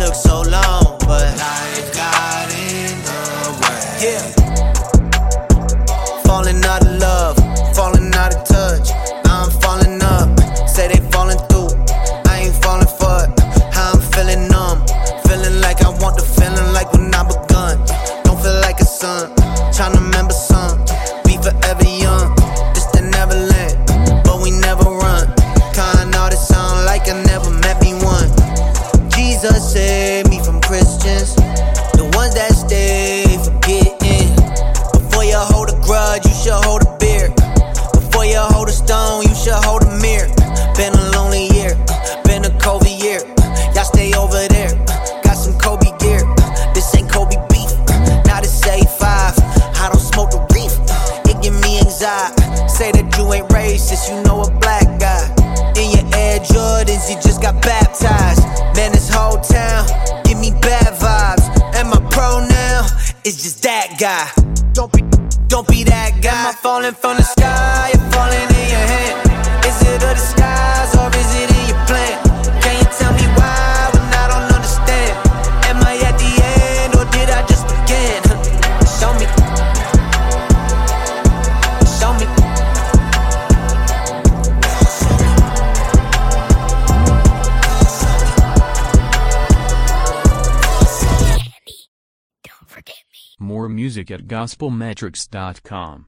took so long, but life got in the way. Yeah. Falling out of love, falling out of touch. I'm falling up, say they falling through. I ain't falling for it. How I'm feeling numb, feeling like I want the feeling like when I begun. Don't feel like a son, tryna remember some. Be forever young, this the Neverland, but we never run. Kinda all this sound like I never met me one. Jesus saved me from Christians, the ones that stay forgetting. Before you hold a grudge, you should hold a beer. Before you hold a stone, you should hold a mirror. Been a lonely year, been a COVID year. Y'all stay over there, got some Kobe gear. This ain't Kobe beef, now this A5. I don't smoke the reef, it give me anxiety. Say that you ain't racist, you know a black guy. In your Air Jordans, you just got baptized. Man, this whole town, give me bad vibes. And my pronoun is just that guy. Don't be that guy. Am I falling from the sky or falling in your hand? Is it a disguise or is it in your plan? Can you tell me why when I don't understand? Am I at the end or did I just begin? Show me. Show me. More music at gospelmetrics.com.